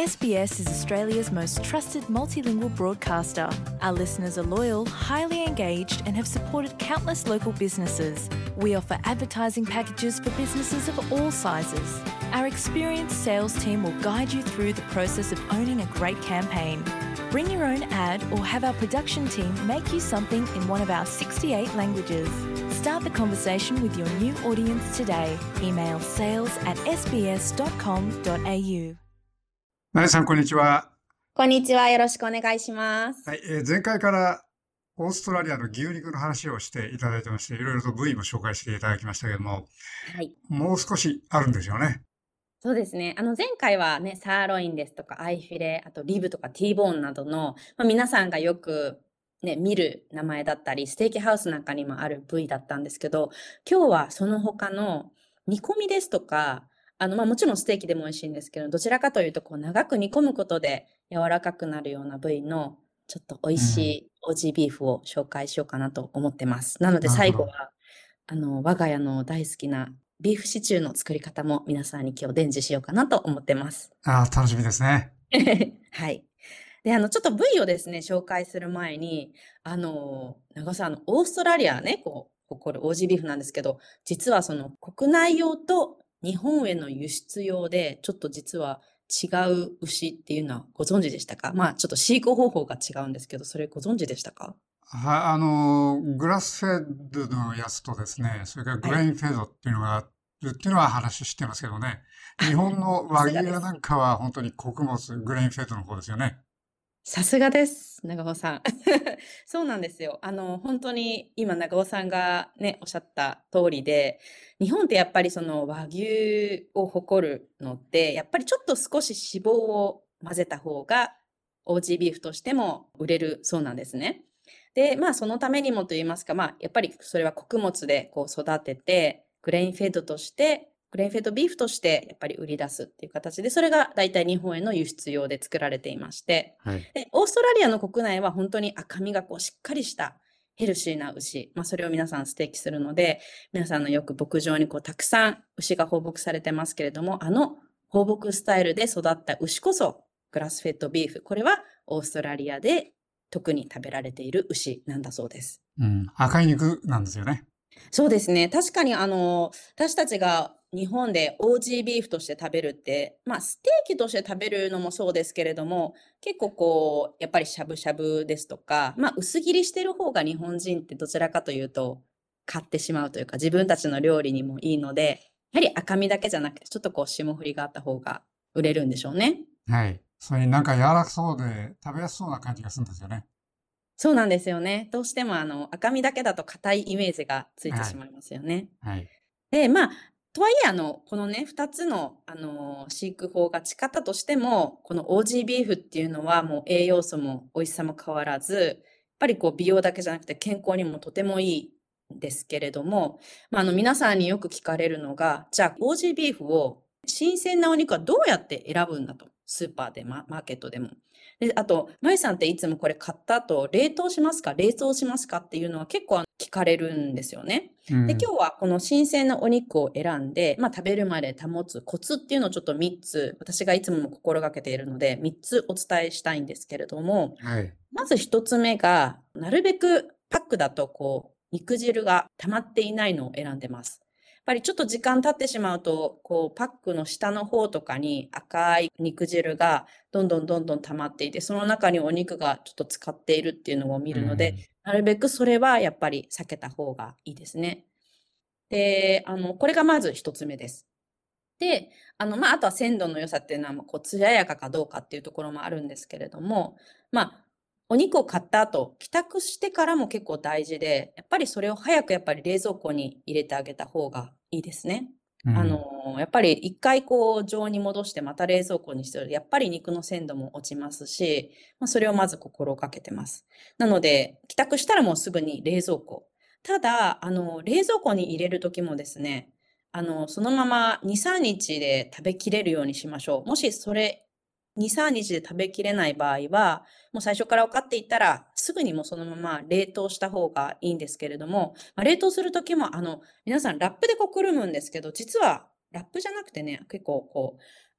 SBS is Australia's most trusted multilingual broadcaster. Our listeners are loyal, highly engaged, and have supported countless local businesses. We offer advertising packages for businesses of all sizes. Our experienced sales team will guide you through the process of owning a great campaign. Bring your own ad or have our production team make you something in one of our 68 languages. Start the conversation with your new audience today. Email sales@sbs.com.au。 なえさん、こんにちは。 こんにちは。よろしくお願いします。 はい、前回からオーストラリアの牛肉の話をしていただいてまして、いろいろと部位も紹介していただきましたけども、 はい。 もう少しあるんですよね。 そうですね。前回はね、サーロインですとか、アイフィレ、あとリブとかティーボーンなどの、皆さんがよくね、見る名前だったり、ステーキハウスなんかにもある部位だったんですけど、今日はその他の煮込みですとか、もちろんステーキでも美味しいんですけど、どちらかというと、長く煮込むことで柔らかくなるような部位の、ちょっと美味しいオージービーフを紹介しようかなと思ってます。なので最後は、我が家の大好きなビーフシチューの作り方も皆さんに今日伝授しようかなと思ってます。 楽しみですね。 はい。で、ちょっと部位をですね、紹介する前に、長尾さん、オーストラリアね、誇るオージービーフなんですけど、実はその国内用と日本への輸出用で、ちょっと実は違う牛っていうのはご存知でしたか？ちょっと飼育方法が違うんですけど、それご存知でしたか？ はい、グラスフェッドのやつとですね、それからグレインフェードっていうのがあるっていうのは話してますけどね。日本の和牛やなんかは本当に穀物、グレインフェードの方ですよね。 さすがです、長尾さん。そうなんですよ。本当に今長尾さんがね、おっしゃった通りで、日本ってやっぱりその和牛を誇るのって、やっぱりちょっと少し脂肪を混ぜた方が、オージービーフとしても売れるそうなんですね。で、そのためにもと言いますか、やっぱりそれは穀物で育てて、グレインフェードとして、グレインフェードビーフとしてやっぱり売り出すっていう形で、それが大体日本への輸出用で作られていまして、 はい、 でオーストラリアの国内は本当に赤身がしっかりしたヘルシーな牛、それを皆さんステーキするので、皆さんのよく牧場にたくさん牛が放牧されてますけれども、放牧スタイルで育った牛こそグラスフェッドビーフ、これはオーストラリアで特に食べられている牛なんだそうです。 赤い肉なんですよね。 そうですね。確かに私たちが日本でオージービーフとして食べるって、ステーキとして食べるのもそうですけれども、結構やっぱりしゃぶしゃぶですとか、薄切りしてる方が日本人ってどちらかというと買ってしまうというか、自分たちの料理にもいいので、やはり赤身だけじゃなくて、ちょっと霜降りがあった方が売れるんでしょうね。 はい。それになんか柔らかそうで食べやすそうな感じがするんですよね。 そうなんですよね。どうしても赤身だけだと硬いイメージがついてしまいますよね。 はい。 で、とはいえこのね、二つの、飼育法が違ったとしても、このオージービーフっていうのはもう栄養素も美味しさも変わらず、やっぱり美容だけじゃなくて健康にもとてもいいんですけれども、皆さんによく聞かれるのが、じゃあ、オージービーフを新鮮なお肉はどうやって選ぶんだと。スーパーで、マーケットでも。で、あと、まゆさんっていつもこれ買った後、冷凍しますか冷凍しますかっていうのは結構聞かれるんですよね。で、今日はこの新鮮なお肉を選んで、食べるまで保つコツっていうのをちょっと3つ、私がいつも心がけているので、3つお伝えしたいんですけれども、 はい。 まず1つ目が、なるべくパックだと肉汁が溜まっていないのを選んでます。やっぱりちょっと時間経ってしまうと、パックの下の方とかに赤い肉汁がどんどん溜まっていて、その中にお肉がちょっと浸かっているっていうのを見るので、なるべくそれはやっぱり避けた方がいいですね。で、これがまず一つ目です。で、あとは鮮度の良さっていうのは、艶やかかどうかっていうところもあるんですけれども、お肉を買った後、帰宅してからも結構大事で、やっぱりそれを早くやっぱり冷蔵庫に入れてあげた方がいいですね。やっぱり一回常温に戻してまた冷蔵庫にしてると、やっぱり肉の鮮度も落ちますし、それをまず心がけてます。なので、帰宅したらもうすぐに冷蔵庫。ただ、冷蔵庫に入れるときもですね、そのまま2、3日で食べきれるようにしましょう。もしそれ、2、3日で食べきれない場合は、もう最初から分かっていたら、すぐにもうそのまま冷凍した方がいいんですけれども、冷凍するときも、皆さんラップでくるむんですけど、実はラップじゃなくてね、結構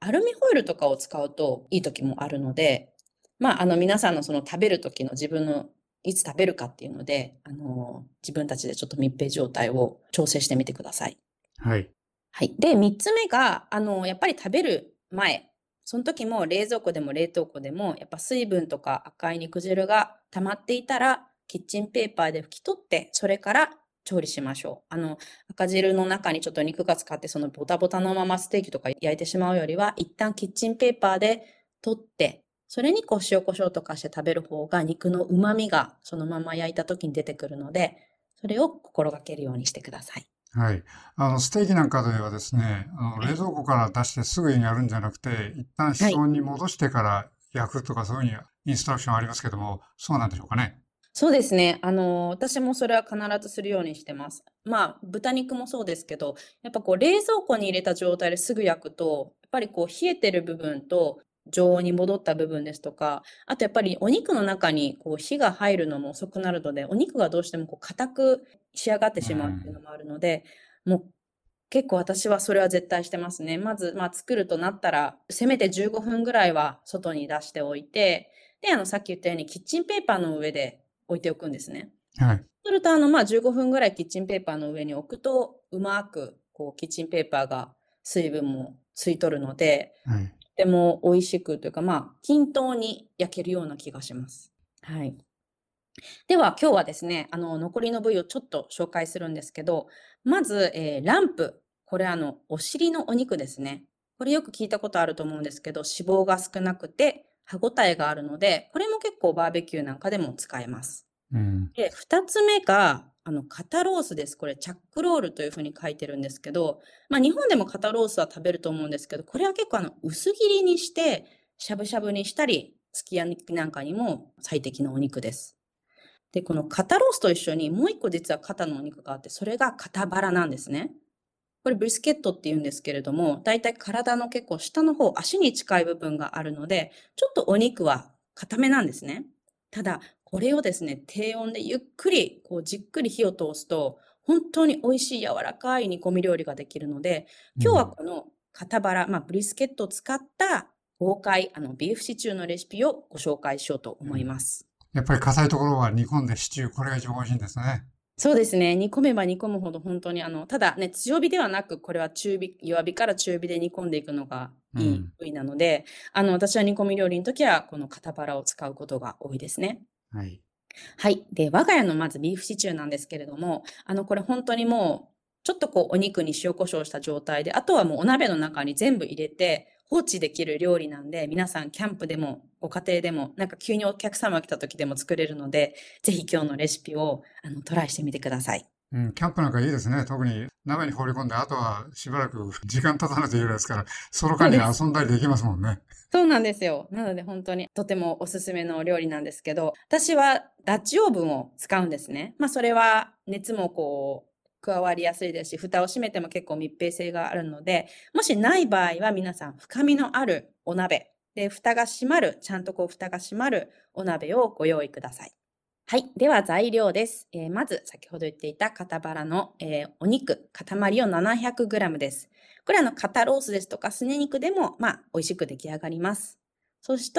アルミホイルとかを使うといい時もあるので、皆さんのその食べる時の自分のいつ食べるかっていうので、自分たちでちょっと密閉状態を調整してみてください。 はい。 はい。で、3つ目が、やっぱり食べる前、その時も冷蔵庫でも冷凍庫でも、やっぱ水分とか赤い肉汁が溜まっていたら、キッチンペーパーで拭き取って、それから調理しましょう。赤汁の中にちょっと肉が浸かって、そのボタボタのままステーキとか焼いてしまうよりは、一旦キッチンペーパーで取って、それに塩コショウとかして食べる方が肉の旨味がそのまま焼いた時に出てくるので、それを心がけるようにしてください。 はい。ステーキなんかではですね、冷蔵庫から出してすぐにやるんじゃなくて、一旦室温に戻してから焼くとか、そういうふうにインストラクションありますけども、そうなんでしょうかね。 そうですね。私もそれは必ずするようにしてます。豚肉もそうですけど、やっぱ冷蔵庫に入れた状態ですぐ焼くと、やっぱり冷えてる部分と常温に戻った部分ですとか、あとやっぱりお肉の中に火が入るのも遅くなるので、お肉がどうしても硬く仕上がってしまうっていうのもあるので、もう結構私はそれは絶対してますね。まず、作るとなったら、せめて15分ぐらいは外に出しておいて、で、さっき言ったようにキッチンペーパーの上で置いておくんですね。 はい。 そうすると、15分ぐらいキッチンペーパーの上に置くと、うまく、キッチンペーパーが水分も吸い取るので、 はい。 とても美味しくというか、均等に焼けるような気がします。はい。では、今日はですね、残りの部位をちょっと紹介するんですけど、まず、ランプ。これお尻のお肉ですね。これよく聞いたことあると思うんですけど、脂肪が少なくて歯ごたえがあるので、これも結構バーベキューなんかでも使えます。 うん。 で、2つ目が、肩ロースです。これ、チャックロールというふうに書いてるんですけど、日本でも肩ロースは食べると思うんですけど、これは結構薄切りにして、しゃぶしゃぶにしたり、すき焼きなんかにも最適なお肉です。で、この肩ロースと一緒にもう一個実は肩のお肉があって、それが肩バラなんですね。これブリスケットって言うんですけれども、だいたい体の結構下の方、足に近い部分があるので、ちょっとお肉は固めなんですね。ただ、これをですね、低温でゆっくり、じっくり火を通すと、本当に美味しい柔らかい煮込み料理ができるので、今日はこの肩バラ、ブリスケットを使った豪快、ビーフシチューのレシピをご紹介しようと思います。 やっぱり硬いところは煮込んでシチュー、これが一番美味しいんですね。 そうですね。煮込めば煮込むほど本当にただね、強火ではなく、これは弱火から中火で煮込んでいくのがいい部位なので、私は煮込み料理の時は、この肩バラを使うことが多いですね。 はい。 はい。で、我が家のまずビーフシチューなんですけれども、これ本当にもう、ちょっとお肉に塩コショウした状態で、あとはもうお鍋の中に全部入れて放置できる料理なんで、皆さんキャンプでもご家庭でも、なんか急にお客様が来た時でも作れるので、ぜひ今日のレシピをトライしてみてください。 キャンプなんかいいですね。特に鍋に放り込んで、あとはしばらく時間経たないといけないですから、その間に遊んだりできますもんね。 そうなんですよ。なので本当にとてもおすすめのお料理なんですけど、私はダッチオーブンを使うんですね。それは熱も加わりやすいですし、蓋を閉めても結構密閉性があるので、もしない場合は皆さん深みのあるお鍋で、蓋が閉まる、ちゃんと蓋が閉まるお鍋をご用意ください。はい。では材料です。まず先ほど言っていた肩バラの、お肉、塊を 700g です。これ肩ロースですとかすね肉でも、美味しく出来上がります。そして、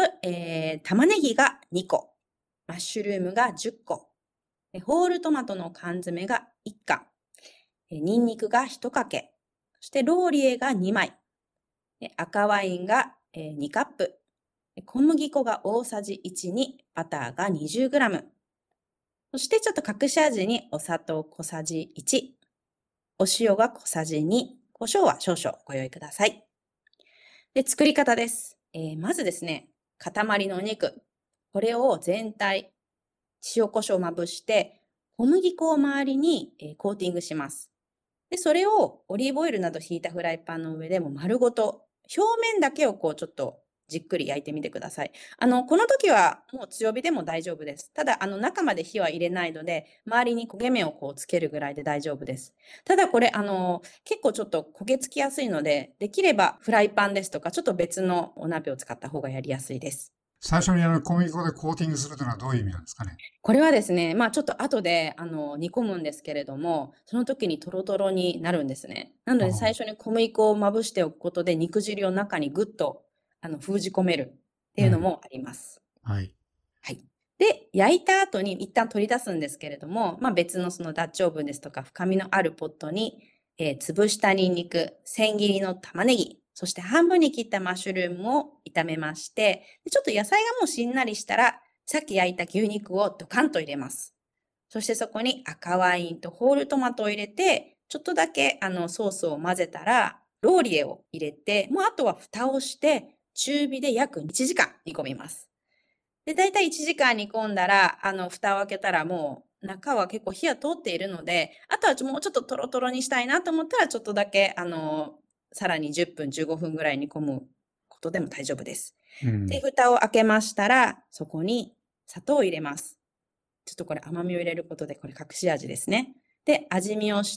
玉ねぎが2個、マッシュルームが10個、ホールトマトの缶詰が1缶、ニンニクが1かけ、そしてローリエが2枚、赤ワインが2カップ、小麦粉が大さじ1にバターが 20g、そしてちょっと隠し味にお砂糖小さじ1、お塩が小さじ2、胡椒は少々ご用意ください。で、作り方です。まずですね、塊のお肉。これを全体、塩胡椒をまぶして、小麦粉を周りにコーティングします。で、それをオリーブオイルなど引いたフライパンの上でも丸ごと、表面だけをちょっとじっくり焼いてみてください。この時はもう強火でも大丈夫です。ただ、中まで火は入れないので、周りに焦げ目をつけるぐらいで大丈夫です。ただこれ、結構ちょっと焦げつきやすいので、できればフライパンですとか、ちょっと別のお鍋を使った方がやりやすいです。 最初に小麦粉でコーティングするというのはどういう意味なんですかね。 これはですね、ちょっと後で、煮込むんですけれども、その時にトロトロになるんですね。なので、最初に小麦粉をまぶしておくことで、肉汁を中にぐっと、封じ込めるっていうのもあります。 はい。 はい。で、焼いた後に一旦取り出すんですけれども、別のそのダッチオーブンですとか、深みのあるポットに、潰したニンニク、千切りの玉ねぎ、そして半分に切ったマッシュルームを炒めまして、でちょっと野菜がもうしんなりしたら、さっき焼いた牛肉をドカンと入れます。そしてそこに赤ワインとホールトマトを入れて、ちょっとだけソースを混ぜたら、ローリエを入れて、もうあとは蓋をして、中火で約1時間煮込みます。で、だいたい1時間煮込んだら、蓋を開けたらもう中は結構火が通っているので、あとはもうちょっとトロトロにしたいなと思ったら、ちょっとだけ、さらに10分、15分ぐらい煮込むことでも大丈夫です。で、蓋を開けましたら、そこに砂糖を入れます。ちょっとこれ甘みを入れることで、これ隠し味ですね。で、味見をして、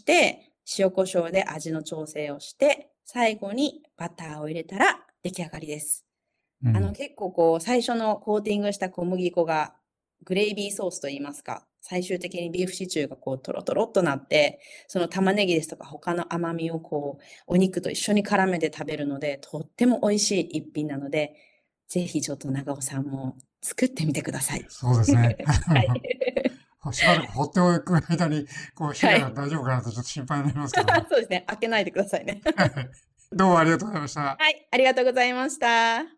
塩コショウで味の調整をして、最後にバターを入れたら出来上がりです。結構最初のコーティングした小麦粉がグレイビーソースといいますか、最終的にビーフシチューがトロトロっとなって、その玉ねぎですとか他の甘みをお肉と一緒に絡めて食べるので、とっても美味しい一品なので、ぜひちょっと長尾さんも作ってみてください。 そうですね。 はい。 しばらく放っておく間に、火が大丈夫かなとちょっと心配になりますけどね。 そうですね。開けないでくださいね。 どうもありがとうございました。 はい、ありがとうございました。